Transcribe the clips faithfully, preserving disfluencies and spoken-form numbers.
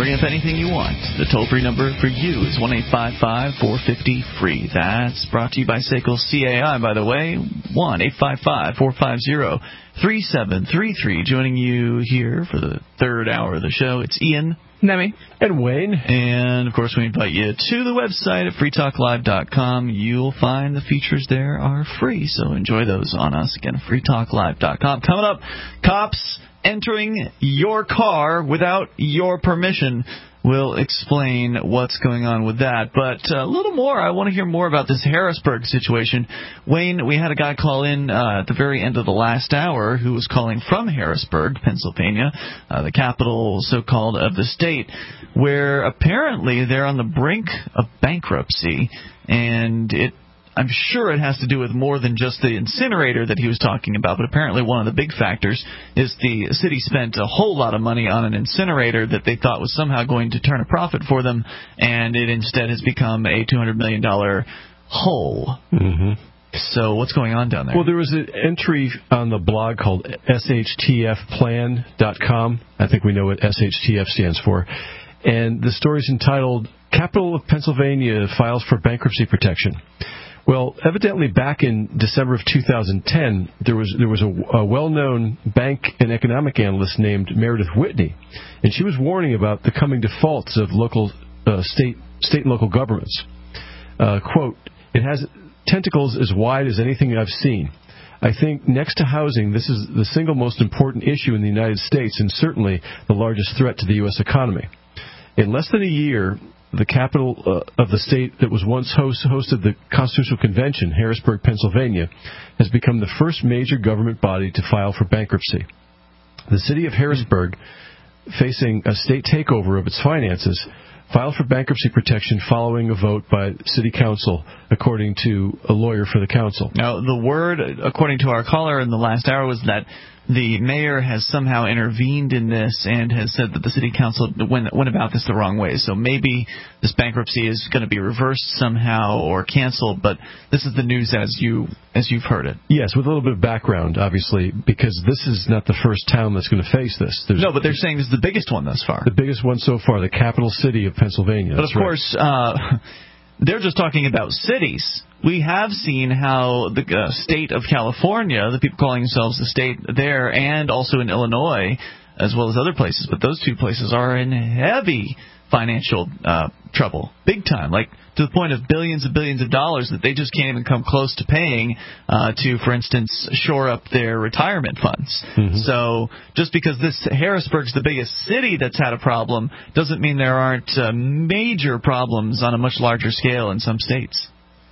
bring up anything you want. The toll-free number for you is one eight five five, four five zero, free. That's brought to you by S A C L C A I, by the way, one eight five five, four five zero, three seven three three. Joining you here for the third hour of the show, it's Ian. Nemi. And Wayne. And, of course, we invite you to the website at free talk live dot com. You'll find the features there are free, so enjoy those on us. Again, free talk live dot com. Coming up, cops entering your car without your permission. We'll explain what's going on with that. But uh, a little more, I want to hear more about this Harrisburg situation. Wayne, we had a guy call in uh, at the very end of the last hour who was calling from Harrisburg, Pennsylvania, uh, the capital, so-called, of the state, where apparently they're on the brink of bankruptcy, and it I'm sure it has to do with more than just the incinerator that he was talking about, but apparently one of the big factors is the city spent a whole lot of money on an incinerator that they thought was somehow going to turn a profit for them, and it instead has become a two hundred million dollars hole. Mm-hmm. So what's going on down there? Well, there was an entry on the blog called S H T F plan dot com. I think we know what S H T F stands for. And the story is entitled, Capital of Pennsylvania Files for Bankruptcy Protection. Well, evidently back in December of two thousand ten, there was there was a, a well-known bank and economic analyst named Meredith Whitney, and she was warning about the coming defaults of local uh, state state and local governments. Uh, quote, it has tentacles as wide as anything I've seen. I think next to housing, this is the single most important issue in the United States and certainly the largest threat to the U S economy. In less than a year, the capital uh, of the state that was once host, hosted the Constitutional Convention, Harrisburg, Pennsylvania, has become the first major government body to file for bankruptcy. The city of Harrisburg, facing a state takeover of its finances, filed for bankruptcy protection following a vote by City Council, according to a lawyer for the council. Now, the word, according to our caller in the last hour, was that the mayor has somehow intervened in this and has said that the city council went, went about this the wrong way. So maybe this bankruptcy is going to be reversed somehow or canceled, but this is the news as you as you've heard it. Yes, with a little bit of background, obviously, because this is not the first town that's going to face this. There's, no, but they're saying this is the biggest one thus far. The biggest one so far, the capital city of Pennsylvania. But of right. course, uh, they're just talking about cities. We have seen how the uh, state of California, the people calling themselves the state there, and also in Illinois, as well as other places, but those two places are in heavy financial uh, trouble, big time, like to the point of billions and billions of dollars that they just can't even come close to paying uh, to, for instance, shore up their retirement funds. Mm-hmm. So just because this Harrisburg's the biggest city that's had a problem doesn't mean there aren't uh, major problems on a much larger scale in some states.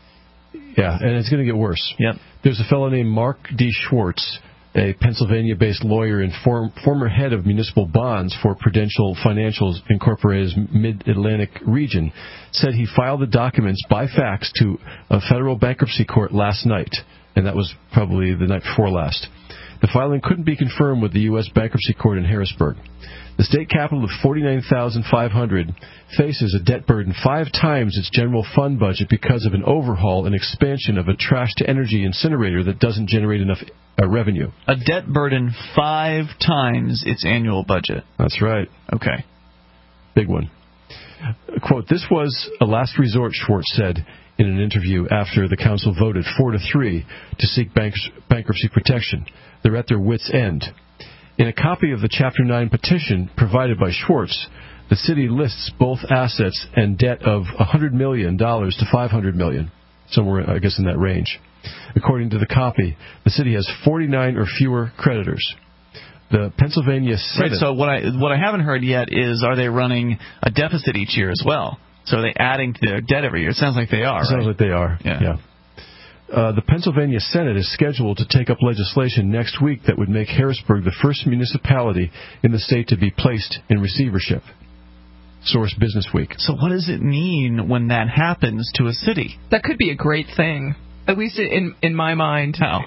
Yeah, and it's going to get worse. Yep. There's a fellow named Mark D. Schwartz, a Pennsylvania-based lawyer and form, former head of municipal bonds for Prudential Financials Incorporated's Mid-Atlantic region, said he filed the documents by fax to a federal bankruptcy court last night, and that was probably the night before last. The filing couldn't be confirmed with the U S Bankruptcy Court in Harrisburg. The state capital of forty-nine thousand five hundred faces a debt burden five times its general fund budget because of an overhaul and expansion of a trash-to-energy incinerator that doesn't generate enough uh, revenue. A debt burden five times its annual budget. That's right. Okay. Big one. Quote, this was a last resort, Schwartz said in an interview after the council voted four to three to seek bank- bankruptcy protection. They're at their wits' end. In a copy of the Chapter nine petition provided by Schwartz, the city lists both assets and debt of one hundred million dollars to five hundred million dollars, somewhere, I guess, in that range. According to the copy, the city has forty-nine or fewer creditors. The Pennsylvania Senate... Right, so what I, what I haven't heard yet is, are they running a deficit each year as well? So are they adding to their debt every year? It sounds like they are, It sounds right? like they are, yeah. yeah. Uh, the Pennsylvania Senate is scheduled to take up legislation next week that would make Harrisburg the first municipality in the state to be placed in receivership. Source Business Week. So what does it mean when that happens to a city? That could be a great thing, at least in in my mind. How?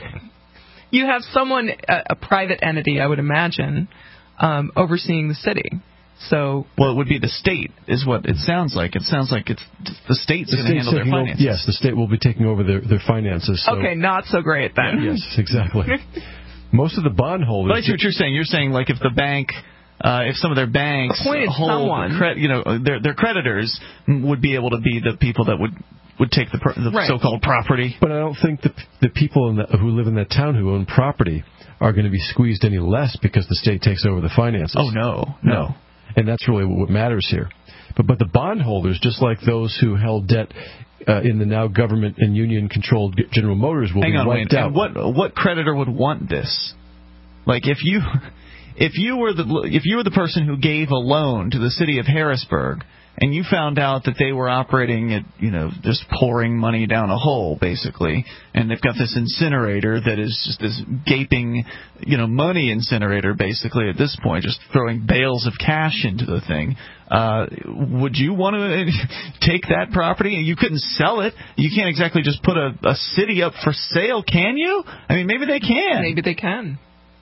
You have someone, a, a private entity, I would imagine, um, overseeing the city. So, well, it would be the state, is what it sounds like. It sounds like it's the state's the going to handle their finances. Over, yes, the state will be taking over their, their finances. So. Okay, not so great then. Yes, exactly. Most of the bondholders... But I see what you're saying. You're saying, like, if the bank uh, if some of their banks Appointed hold, someone. cre- you know, their their creditors would be able to be the people that would would take the, the Right. so-called property. But I don't think the the people in the, who live in that town who own property are going to be squeezed any less because the state takes over the finances. Oh no, no. And that's really what matters here. But but the bondholders, just like those who held debt uh, in the now government and union-controlled General Motors, will Hang be on, wiped Wayne. out. And what what creditor would want this? Like if you if you were the if you were the person who gave a loan to the city of Harrisburg, and you found out that they were operating at, you know, just pouring money down a hole, basically, and they've got this incinerator that is just this gaping, you know, money incinerator, basically, at this point, just throwing bales of cash into the thing, uh, would you want to take that property? You couldn't sell it. You can't exactly just put a, a city up for sale, can you? I mean, maybe they can. Maybe they can.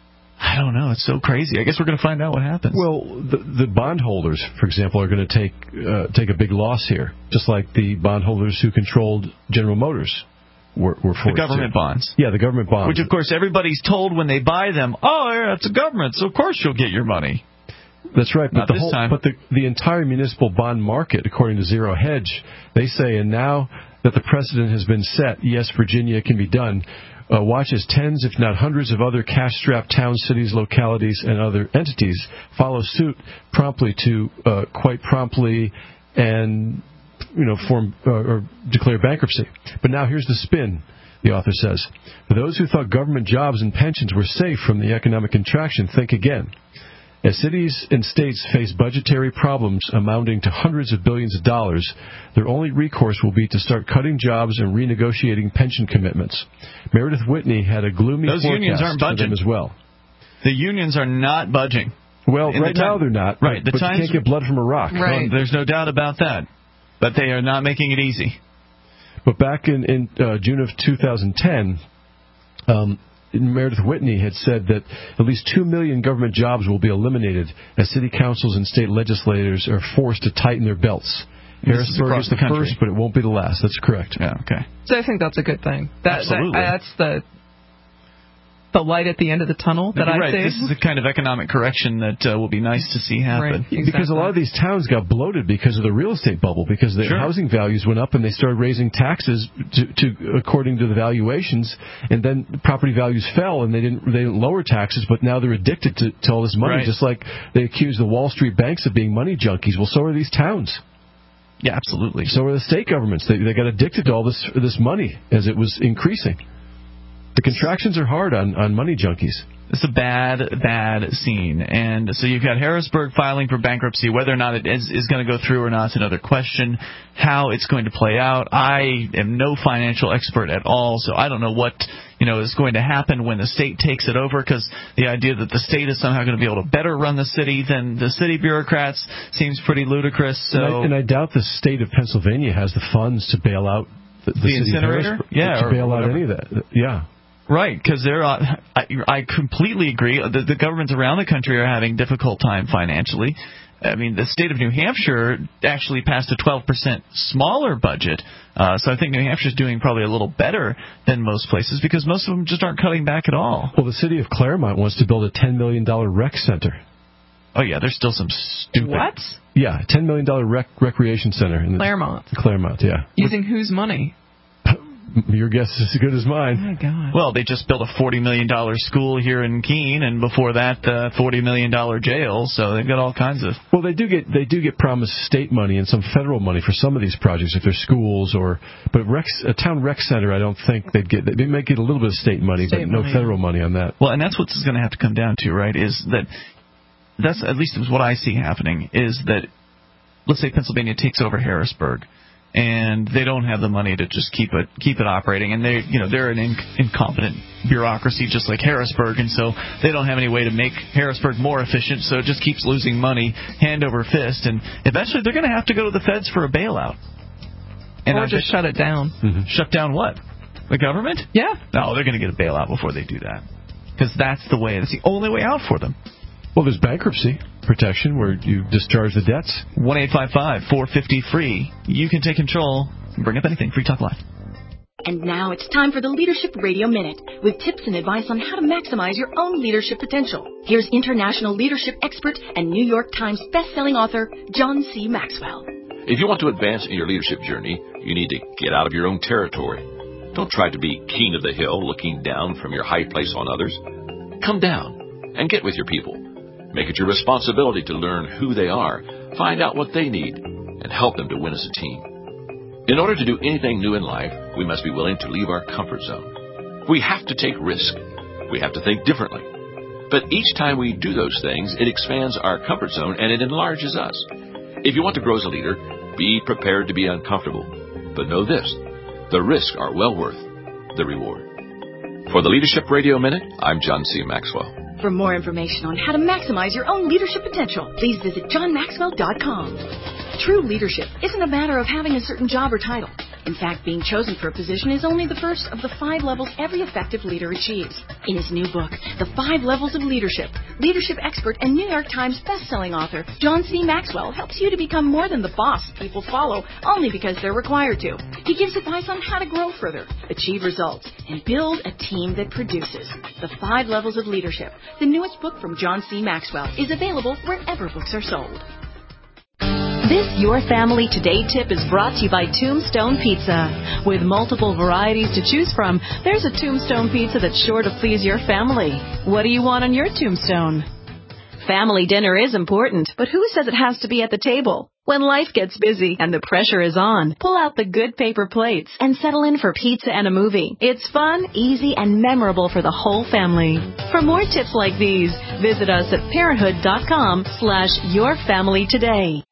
I don't know. It's so crazy. I guess we're going to find out what happens. Well, the, the bondholders, for example, are going to take uh, take a big loss here, just like the bondholders who controlled General Motors were, were forced the government to. bonds. Yeah, the government bonds. Which, of course, everybody's told when they buy them, oh, yeah, it's a government, so of course you'll get your money. That's right. But Not the this whole, time. But the, the entire municipal bond market, according to Zero Hedge, they say, and now that the precedent has been set, yes, Virginia can be done. Uh, watch as tens, if not hundreds, of other cash-strapped towns, cities, localities, and other entities follow suit promptly to uh, quite promptly and you know form uh, or declare bankruptcy. But now here's the spin. The author says, for those who thought government jobs and pensions were safe from the economic contraction, think again. As cities and states face budgetary problems amounting to hundreds of billions of dollars, their only recourse will be to start cutting jobs and renegotiating pension commitments. Meredith Whitney had a gloomy Those forecast unions aren't for budging. them as well. The unions are not budging. Well, In right the time- now they're not. Right, the but times- you can't get blood from a rock. Right. Well, there's no doubt about that. But they are not making it easy. But back in, in uh, June of two thousand ten, um, Meredith Whitney had said that at least two million government jobs will be eliminated as city councils and state legislators are forced to tighten their belts. This is Harrisburg across is the, the country. first, but it won't be the last. That's correct. Yeah, okay. So I think that's a good thing. That, Absolutely. That, that's the the light at the end of the tunnel that You're I right. see. This is the kind of economic correction that uh, will be nice to see happen. Right. Because Exactly. a lot of these towns got bloated because of the real estate bubble, because the Sure. housing values went up and they started raising taxes to, to according to the valuations, and then the property values fell and they didn't they didn't lower taxes, but now they're addicted to, to all this money, Right. just like they accuse the Wall Street banks of being money junkies. Well, so are these towns. Yeah, absolutely. So are the state governments. They they got addicted to all this this money as it was increasing. The contractions are hard on, on money junkies. It's a bad, bad scene. And so you've got Harrisburg filing for bankruptcy. Whether or not it is, is going to go through or not is another question. How it's going to play out, I am no financial expert at all, so I don't know what you know is going to happen when the state takes it over, because the idea that the state is somehow going to be able to better run the city than the city bureaucrats seems pretty ludicrous. So And I, and I doubt the state of Pennsylvania has the funds to bail out the, the, The city of incinerator? Harrisburg, Yeah, to or bail out whatever. any of that. Yeah. Right, because they're. Uh, I, I completely agree. The, the governments around the country are having difficult time financially. I mean, the state of New Hampshire actually passed a twelve percent smaller budget, uh, so I think New Hampshire's doing probably a little better than most places because most of them just aren't cutting back at all. Well, the city of Claremont wants to build a ten million dollars rec center. Oh yeah, there's still some stupid. What? Yeah, ten million dollars rec- recreation center in the, Claremont. Claremont, yeah. Using whose money? Your guess is as good as Oh mine. my God. Well, they just built a forty million dollars school here in Keene, and before that, uh, forty million dollars jail. So they've got all kinds of. Well, they do get they do get promised state money and some federal money for some of these projects if they're schools or. But rec, a town rec center, I don't think they'd get. They might get a little bit of state money, State but no money, federal money on that. Well, and that's what this is going to have to come down to, right? Is that that's at least what I see happening. Is that let's say Pennsylvania takes over Harrisburg, and they don't have the money to just keep it keep it operating, and they you know they're an in, incompetent bureaucracy just like Harrisburg, and so they don't have any way to make Harrisburg more efficient, so it just keeps losing money hand over fist, and eventually they're going to have to go to the feds for a bailout. And or I just shut it down. Mm-hmm. shut down what? The government? Yeah. No, they're going to get a bailout before they do that, because that's the way. That's the only way out for them. Well, there's bankruptcy protection where you discharge the debts. one eight five five, four five zero, free. You can take control and bring up anything. Free Talk Live. And now it's time for the Leadership Radio Minute, with tips and advice on how to maximize your own leadership potential. Here's international leadership expert and New York Times best-selling author, John C. Maxwell. If you want to advance in your leadership journey, you need to get out of your own territory. Don't try to be king of the hill, looking down from your high place on others. Come down and get with your people. Make it your responsibility to learn who they are, find out what they need, and help them to win as a team. In order to do anything new in life, we must be willing to leave our comfort zone. We have to take risk. We have to think differently. But each time we do those things, it expands our comfort zone and it enlarges us. If you want to grow as a leader, be prepared to be uncomfortable. But know this, the risks are well worth the reward. For the Leadership Radio Minute, I'm John C. Maxwell. For more information on how to maximize your own leadership potential, please visit john maxwell dot com. True leadership isn't a matter of having a certain job or title. In fact, being chosen for a position is only the first of the five levels every effective leader achieves. In his new book, The Five Levels of Leadership, leadership expert and New York Times best-selling author John C. Maxwell helps you to become more than the boss people follow only because they're required to. He gives advice on how to grow further, achieve results, and build a team that produces. The Five Levels of Leadership, the newest book from John C. Maxwell, is available wherever books are sold. This Your Family Today tip is brought to you by Tombstone Pizza. With multiple varieties to choose from, there's a Tombstone Pizza that's sure to please your family. What do you want on your tombstone? Family dinner is important, but who says it has to be at the table? When life gets busy and the pressure is on, pull out the good paper plates and settle in for pizza and a movie. It's fun, easy, and memorable for the whole family. For more tips like these, visit us at parenthood.com slash your family today.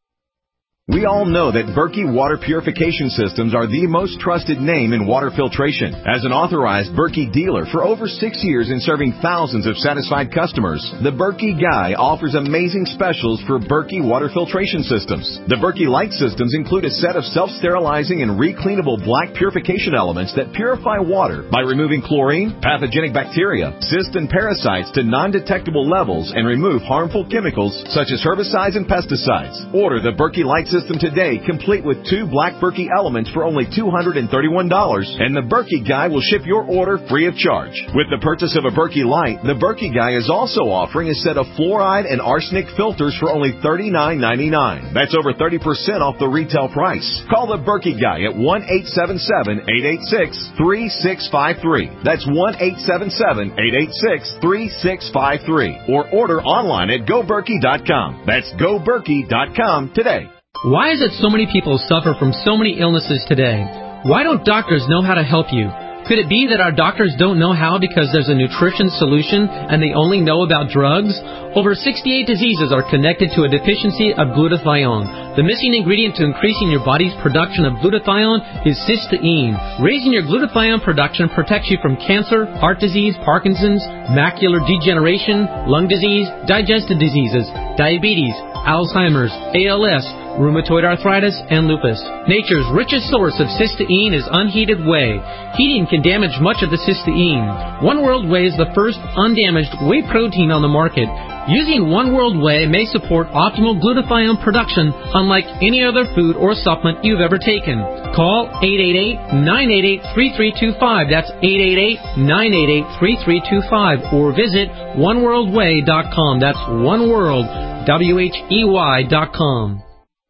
We all know that Berkey Water Purification Systems are the most trusted name in water filtration. As an authorized Berkey dealer for over six years and serving thousands of satisfied customers, the Berkey Guy offers amazing specials for Berkey Water Filtration Systems. The Berkey Light Systems include a set of self-sterilizing and recleanable black purification elements that purify water by removing chlorine, pathogenic bacteria, cysts, and parasites to non-detectable levels and remove harmful chemicals such as herbicides and pesticides. Order the Berkey Light System today, complete with two black Berkey elements for only two hundred thirty-one dollars, and the Berkey Guy will ship your order free of charge. With the purchase of a Berkey Light, the Berkey Guy is also offering a set of fluoride and arsenic filters for only thirty-nine ninety-nine. That's over thirty percent off the retail price. Call the Berkey Guy at one eight seven seven, eight eight six, three six five three. That's one eight seven seven, eight eight six, three six five three. Or order online at go berkey dot com. That's go berkey dot com today. Why is it so many people suffer from so many illnesses today? Why don't doctors know how to help you? Could it be that our doctors don't know how because there's a nutrition solution and they only know about drugs? Over sixty-eight diseases are connected to a deficiency of glutathione. The missing ingredient to increasing your body's production of glutathione is cysteine. Raising your glutathione production protects you from cancer, heart disease, Parkinson's, macular degeneration, lung disease, digestive diseases, diabetes, Alzheimer's, A L S, rheumatoid arthritis, and lupus. Nature's richest source of cysteine is unheated whey. Heating can damage much of the cysteine. One World Whey is the first undamaged whey protein on the market. Using One World Whey may support optimal glutathione production unlike any other food or supplement you've ever taken. Call eight eight eight, nine eight eight, three three two five. That's eight eight eight, nine eight eight, three three two five. Or visit one world way dot com. That's one world, W H E Y dot com.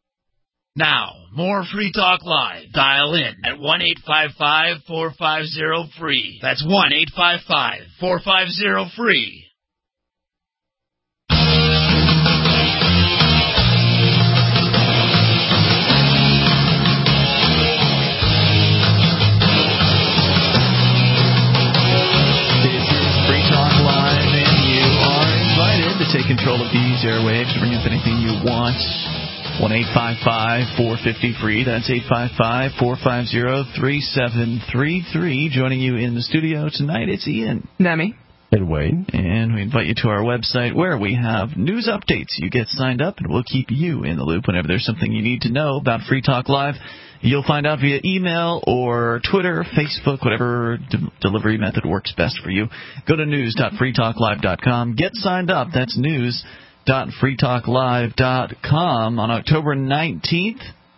Now, more Free Talk Live. Dial in at one eight five five, four five zero, free. That's one eight five five, four five zero, free. Take control of these airwaves, bring up anything you want. one eight five five, four five zero, free. That's eight five five, four five zero, three seven three three. Joining you in the studio tonight, it's Ian. Nemi. And Wayne. And we invite you to our website where we have news updates. You get signed up, and we'll keep you in the loop whenever there's something you need to know about Free Talk Live. You'll find out via email or Twitter, Facebook, whatever de- delivery method works best for you. Go to news dot free talk live dot com. Get signed up. That's news dot free talk live dot com. On October nineteenth,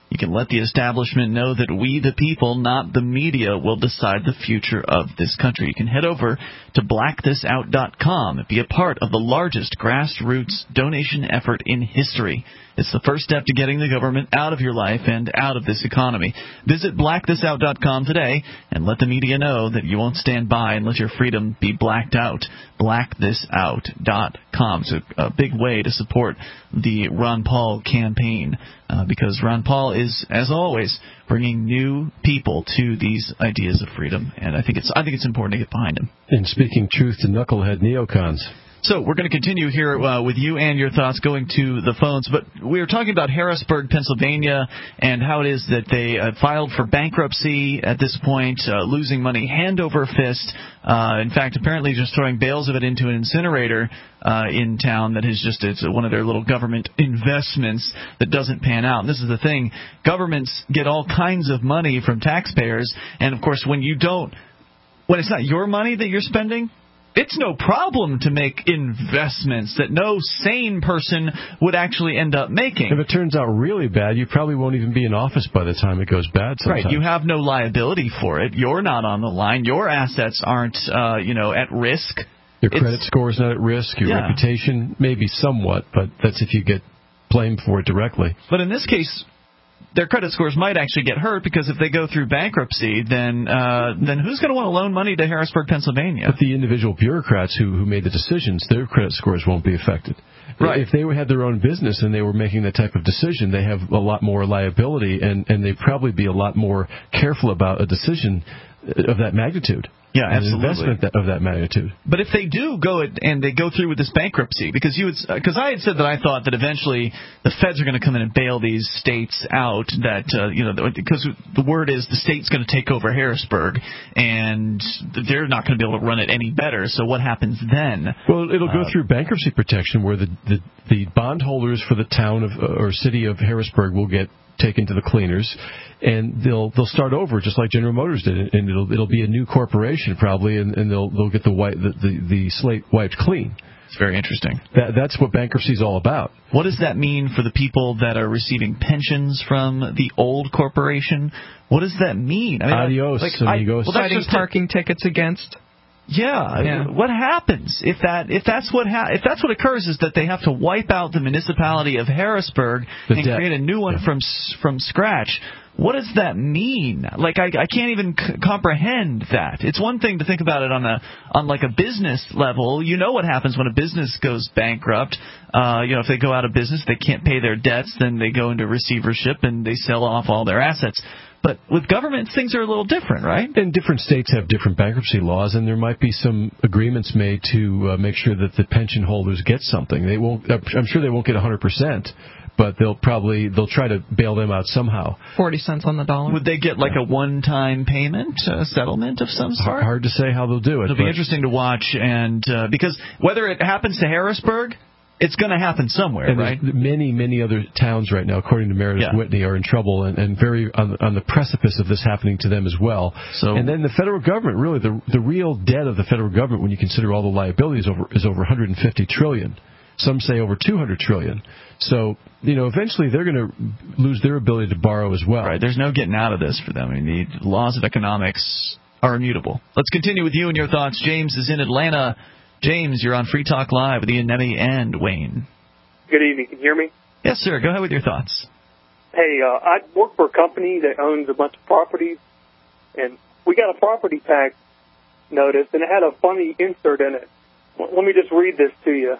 You can let the establishment know that we, the people, not the media, will decide the future of this country. You can head over to black this out dot com and be a part of the largest grassroots donation effort in history. It's the first step to getting the government out of your life and out of this economy. Visit black this out dot com today and let the media know that you won't stand by and let your freedom be blacked out. black this out dot com. It's a, a big way to support the Ron Paul campaign uh, because Ron Paul is, as always, bringing new people to these ideas of freedom, and I think it's I think it's important to get behind him. And speaking truth to knucklehead neocons. So we're going to continue here uh, with you and your thoughts going to the phones, but we were talking about Harrisburg, Pennsylvania, and how it is that they uh, filed for bankruptcy at this point, uh, losing money hand over fist. Uh, in fact, apparently just throwing bales of it into an incinerator uh, in town that is just it's one of their little government investments that doesn't pan out. And this is the thing. Governments get all kinds of money from taxpayers, and, of course, when you don't, when it's not your money that you're spending, it's no problem to make investments that no sane person would actually end up making. If it turns out really bad, you probably won't even be in office by the time it goes bad sometime. Right. You have no liability for it. You're not on the line. Your assets aren't, uh, you know, at risk. Your credit score is not at risk. Your yeah. reputation, maybe somewhat, but that's if you get blamed for it directly. But in this case, their credit scores might actually get hurt because if they go through bankruptcy, then uh, then who's going to want to loan money to Harrisburg, Pennsylvania? But the individual bureaucrats who, who made the decisions, their credit scores won't be affected. Right. If they had their own business and they were making that type of decision, they have a lot more liability, and, and they'd probably be a lot more careful about a decision of that magnitude. Yeah, absolutely. An investment that, of that magnitude. But if they do go and they go through with this bankruptcy, because you because I had said that I thought that eventually the feds are going to come in and bail these states out. That uh, you know, because the word is the state's going to take over Harrisburg, and they're not going to be able to run it any better. So what happens then? Well, it'll go uh, through bankruptcy protection, where the, the the bondholders for the town of or city of Harrisburg will get taken to the cleaners, and they'll they'll start over just like General Motors did, and it'll it'll be a new corporation probably, and, and they'll they'll get the white the, the, the slate wiped clean. It's very interesting. That that's what bankruptcy is all about. What does that mean for the people that are receiving pensions from the old corporation? What does that mean? I mean, Adios, like, amigos. I, well, that's just parking a, tickets against. Yeah. yeah. What happens if that if that's what ha- if that's what occurs is that they have to wipe out the municipality of Harrisburg the and debt. create a new one yeah. from from scratch? What does that mean? Like I, I can't even c- comprehend that. It's one thing to think about it on a on like a business level. You know what happens when a business goes bankrupt. Uh, you know, if they go out of business, they can't pay their debts, then they go into receivership and they sell off all their assets. But with government, things are a little different, right? And different states have different bankruptcy laws, and there might be some agreements made to uh, make sure that the pension holders get something. They won't. I'm sure they won't get one hundred percent, but they'll probably they'll try to bail them out somehow. Forty cents on the dollar. Would they get like a one-time payment, a settlement of some sort? Hard to say how they'll do it. It'll be interesting to watch, and uh, because whether it happens to Harrisburg, it's going to happen somewhere, and right? Many, many other towns right now, according to Meredith yeah. Whitney, are in trouble and, and very on, on the precipice of this happening to them as well. So, and then the federal government, really, the the real debt of the federal government, when you consider all the liabilities, over is over one hundred fifty trillion dollars. Some say over two hundred trillion dollars. So, you know, eventually they're going to lose their ability to borrow as well. Right. There's no getting out of this for them. I mean, the laws of economics are immutable. Let's continue with you and your thoughts. James is in Atlanta. James, you're on Free Talk Live with Ian Nemi and Wayne. Good evening. Can you hear me? Yes, sir. Go ahead with your thoughts. Hey, uh, I work for a company that owns a bunch of properties, and we got a property tax notice, and it had a funny insert in it. Let me just read this to you.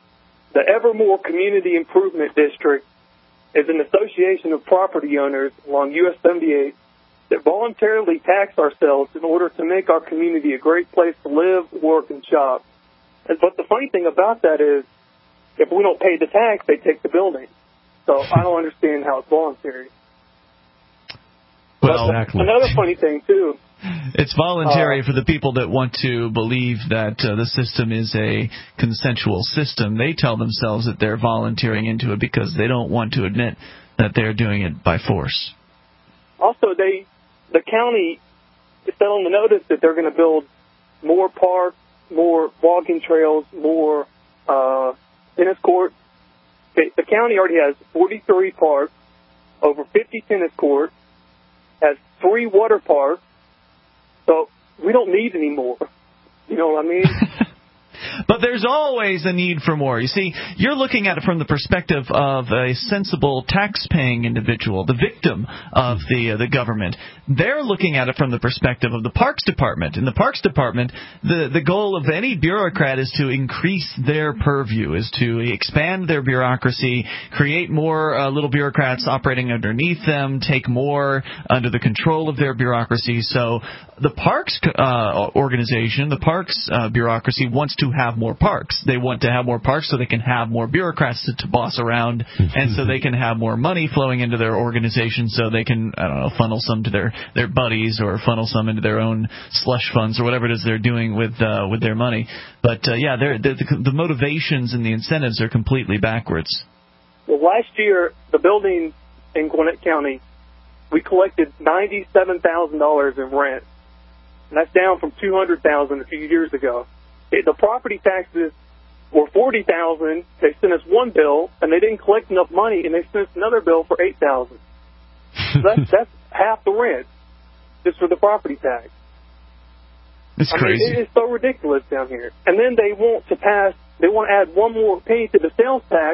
The Evermore Community Improvement District is an association of property owners along U S seventy-eight that voluntarily tax ourselves in order to make our community a great place to live, work, and shop. But the funny thing about that is, if we don't pay the tax, they take the building. So I don't understand how it's voluntary. Well, but exactly. Another funny thing, too. It's voluntary uh, for the people that want to believe that uh, the system is a consensual system. They tell themselves that they're volunteering into it because they don't want to admit that they're doing it by force. Also, they, the county said on the notice that they're going to build more parks, more walking trails, more uh, tennis courts. The, the county already has forty-three parks, over fifty tennis courts, has three water parks, so we don't need any more. You know what I mean? But there's always a need for more. You see, you're looking at it from the perspective of a sensible tax-paying individual, the victim of the uh, the government. They're looking at it from the perspective of the Parks Department. In the Parks Department, the, the goal of any bureaucrat is to increase their purview, is to expand their bureaucracy, create more uh, little bureaucrats operating underneath them, take more under the control of their bureaucracy. So the Parks uh, organization, the Parks uh, bureaucracy wants to have more parks. They want to have more parks so they can have more bureaucrats to, to boss around, and so they can have more money flowing into their organization, so they can, I don't know, funnel some to their, their buddies or funnel some into their own slush funds or whatever it is they're doing with uh, with their money. But uh, yeah, they're, they're, the, the motivations and the incentives are completely backwards. Well, last year, the building in Gwinnett County, we collected ninety-seven thousand dollars in rent, and that's down from two hundred thousand dollars a few years ago. It, the property taxes were forty thousand dollars. They sent us one bill, and they didn't collect enough money, and they sent us another bill for eight thousand dollars. So that's, that's half the rent just for the property tax. It's I crazy. mean, it is so ridiculous down here. And then they want to pass, they want to add one more penny to the sales tax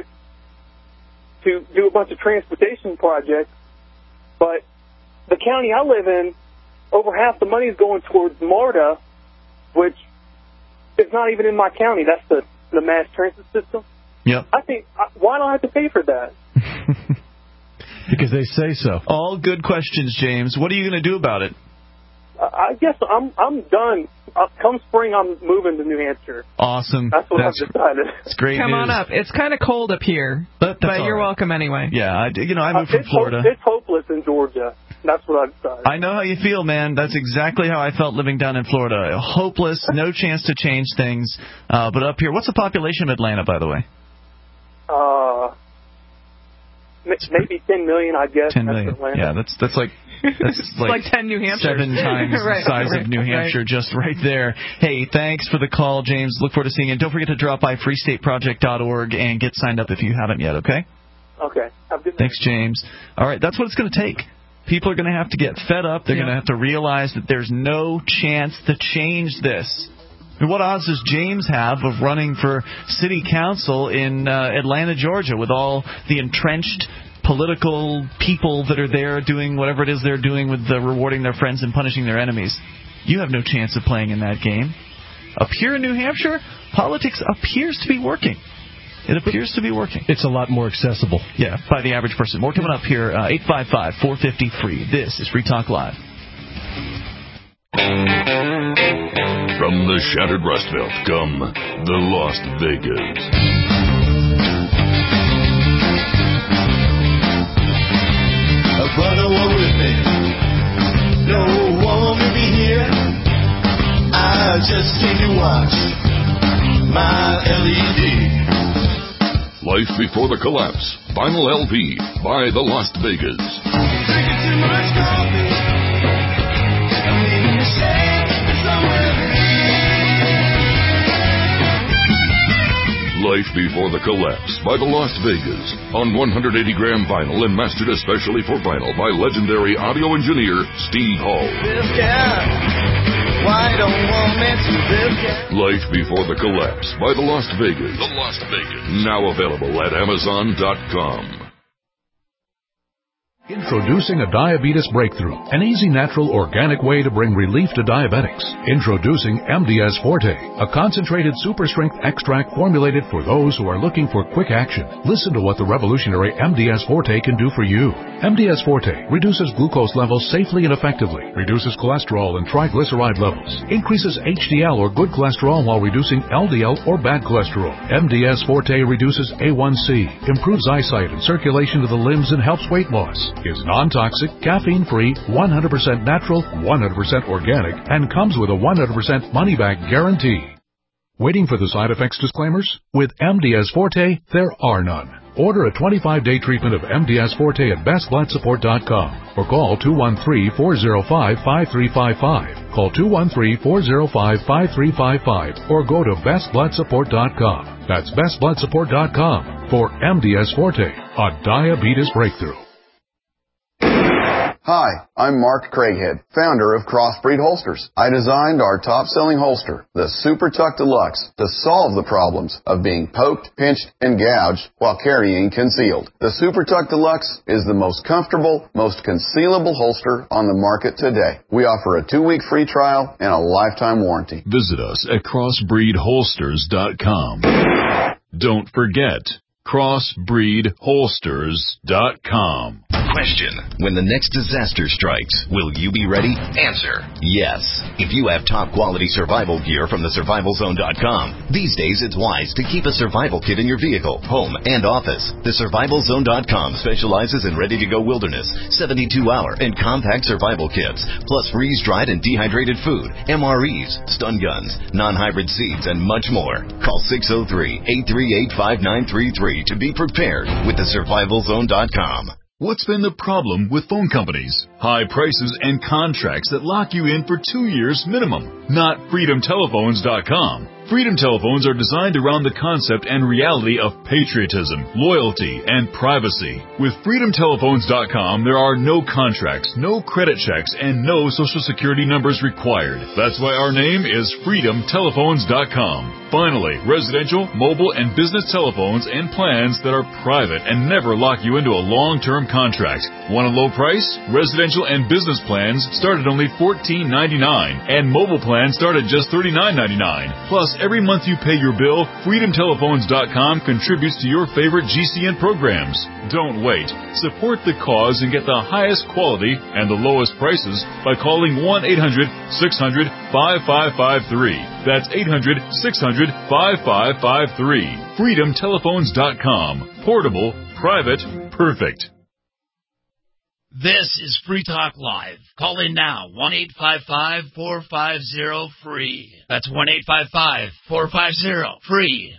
to do a bunch of transportation projects. But the county I live in, over half the money is going towards MARTA, which is not even in my county. That's the, the mass transit system. Yep. I think, why do I have to pay for that? Because they say so. All good questions, James. What are you going to do about it? I guess I'm I'm done. Uh, come spring, I'm moving to New Hampshire. Awesome. That's what That's, I've decided. It's great Come news. on up. It's kind of cold up here, but, but you're right. welcome anyway. Yeah, I, you know, I moved uh, from it's Florida. Ho- it's hopeless in Georgia. That's what I've decided. I know how you feel, man. That's exactly how I felt living down in Florida. Hopeless, no chance to change things. Uh, but up here, what's the population of Atlanta, by the way? Uh, maybe ten million, I guess. Ten million. Atlanta. Yeah, that's that's like that's like, like ten New Hampshire. Seven times right, the size right, of New Hampshire, right. just right there. Hey, thanks for the call, James. Look forward to seeing you. Don't forget to drop by free state project dot org and get signed up if you haven't yet. Okay. Okay. Have a good night. Thanks, James. All right, that's what it's going to take. People are going to have to get fed up. They're yeah. going to have to realize that there's no chance to change this. And what odds does James have of running for city council in uh, Atlanta, Georgia, with all the entrenched political people that are there doing whatever it is they're doing with uh, rewarding their friends and punishing their enemies? You have no chance of playing in that game. Up here in New Hampshire, politics appears to be working. It appears to be working. It's a lot more accessible. Yeah, by the average person. More coming up here, uh, eight five five, four five zero, free. This is Free Talk Live. From the shattered Rust Belt come the Las Vegas. Run along with me. No one will be here. I just came to watch my L E D. Life Before the Collapse. Vinyl L P by the Las Vegas. Drinking too much coffee. I'm needing to shake somewhere. Life Before the Collapse by the Las Vegas. On one hundred eighty gram vinyl and mastered especially for vinyl by legendary audio engineer Steve Hall. This guy. Why don't want me to this guy? Life Before the Collapse by the Las Vegas. The Las Vegas. Now available at Amazon dot com. Introducing a diabetes breakthrough, an easy, natural, organic way to bring relief to diabetics. Introducing M D S Forte, a concentrated super-strength extract formulated for those who are looking for quick action. Listen to what the revolutionary M D S Forte can do for you. M D S Forte reduces glucose levels safely and effectively, reduces cholesterol and triglyceride levels, increases H D L or good cholesterol while reducing L D L or bad cholesterol. M D S Forte reduces A one C, improves eyesight and circulation to the limbs and helps weight loss. Is non-toxic, caffeine-free, one hundred percent natural, one hundred percent organic, and comes with a one hundred percent money-back guarantee. Waiting for the side effects disclaimers? With M D S Forte, there are none. Order a twenty-five day treatment of M D S Forte at best blood support dot com or call two one three, four zero five, five three five five. Call two one three, four zero five, five three five five or go to best blood support dot com. That's best blood support dot com for M D S Forte, a diabetes breakthrough. Hi, I'm Mark Craighead, founder of Crossbreed Holsters. I designed our top-selling holster, the Super Tuck Deluxe, to solve the problems of being poked, pinched, and gouged while carrying concealed. The Super Tuck Deluxe is the most comfortable, most concealable holster on the market today. We offer a two-week free trial and a lifetime warranty. Visit us at crossbreed holsters dot com. Don't forget, crossbreed holsters dot com. Question. When the next disaster strikes, will you be ready? Answer. Yes. If you have top quality survival gear from the survival zone dot com. These days it's wise to keep a survival kit in your vehicle, home, and office. The survival zone dot com specializes in ready-to-go wilderness, seventy-two hour, and compact survival kits, plus freeze-dried and dehydrated food, M R Es, stun guns, non-hybrid seeds, and much more. Call six oh three, eight three eight, five nine three three to be prepared with the survival zone dot com. What's been the problem with phone companies? High prices and contracts that lock you in for two years minimum. Not freedom telephones dot com. Freedom Telephones are designed around the concept and reality of patriotism, loyalty, and privacy. With freedom telephones dot com, there are no contracts, no credit checks, and no social security numbers required. That's why our name is freedom telephones dot com. Finally, residential, mobile, and business telephones and plans that are private and never lock you into a long-term contract. Want a low price? Residential and business plans start at only fourteen ninety-nine, and mobile plans start at just thirty-nine ninety-nine. Plus, every month you pay your bill, freedom telephones dot com contributes to your favorite G C N programs. Don't wait. Support the cause and get the highest quality and the lowest prices by calling one eight hundred, six hundred, five five five three. That's eight hundred, six hundred, five five five three. freedom telephones dot com. Portable, private, perfect. This is Free Talk Live. Call in now, one eight five five, four five zero, free. That's one eight five five, four five zero, free.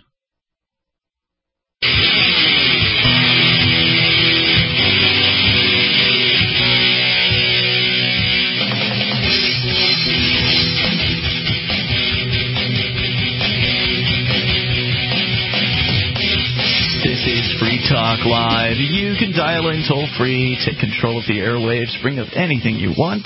This is Free Talk Live. You can dial in toll free, take control of the airwaves, bring up anything you want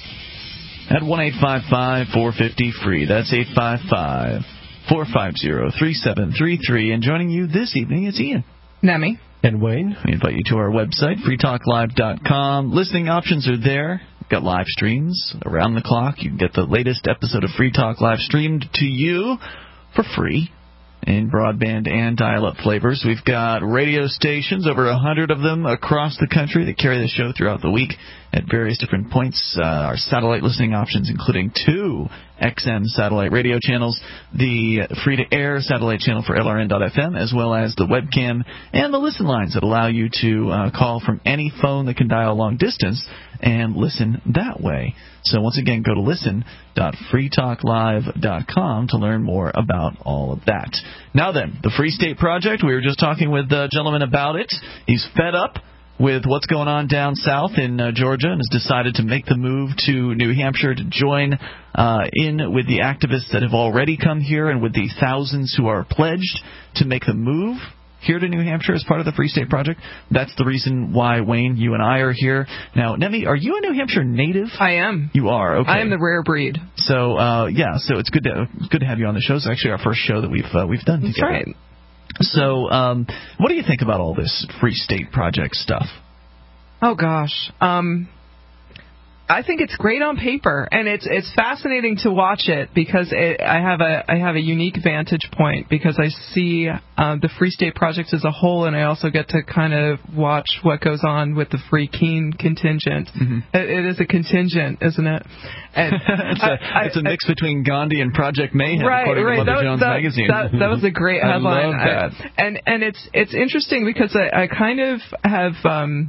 at one eight five five, four five zero, free. That's eight five five, four five zero, three seven three three. And joining you this evening is Ian. Nemi. And Wayne. We invite you to our website, free talk live dot com. Listening options are there. We've got live streams around the clock. You can get the latest episode of Free Talk Live streamed to you for free in broadband and dial-up flavors. We've got radio stations, over one hundred of them across the country that carry the show throughout the week at various different points. Uh, our satellite listening options, including two X M satellite radio channels, the free-to-air satellite channel for L R N dot F M, as well as the webcam and the listen lines that allow you to uh, call from any phone that can dial long distance and listen that way. So once again, go to listen dot free talk live dot com to learn more about all of that. Now then, the Free State Project, we were just talking with a gentleman about it. He's fed up with what's going on down south in uh, Georgia and has decided to make the move to New Hampshire to join uh, in with the activists that have already come here and with the thousands who are pledged to make the move here to New Hampshire as part of the Free State Project. That's the reason why, Wayne, you and I are here. Now, Nemi, are you a New Hampshire native? I am. You are, okay. I am the rare breed. So, uh, yeah, so it's good to it's good to have you on the show. It's actually our first show that we've uh, we've done That's together. right. So, um, what do you think about all this Free State Project stuff? Oh, gosh. Um, I think it's great on paper, and it's it's fascinating to watch it because it, I have a I have a unique vantage point because I see uh, the Free State Project as a whole, and I also get to kind of watch what goes on with the Free Keene contingent. Mm-hmm. It, it is a contingent, isn't it? And it's, a, I, it's a mix I, between Gandhi and Project Mayhem, right, according right. to Mother that, Jones that, magazine. That, that was a great headline. I love that. I, and and it's it's interesting because I, I kind of have. Um,